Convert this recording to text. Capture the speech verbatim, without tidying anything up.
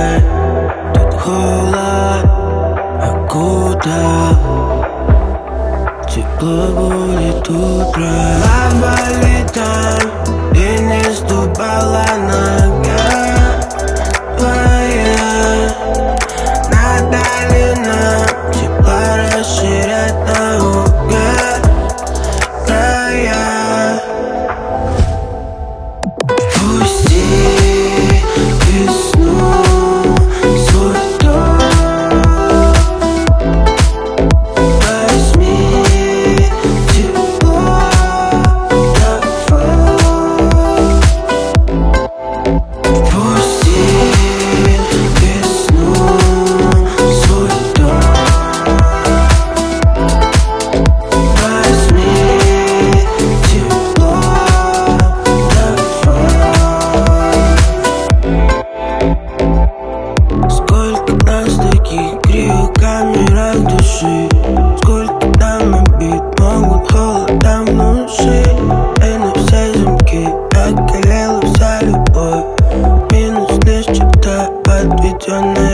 ай, тут холод, а куда? Тепло будет утро. Лава летом, ты не ступала нога твоя. Надо ли нам тепла расширять наугад края? Пусти весну свой дом, возьми тепло давай. Пусти весну свой дом, возьми тепло давай. Сколько нас таких криокамерах души, сколько там обид могут холодом внушить. И на все замки околела вся любовь, минус лишь черта подведенная.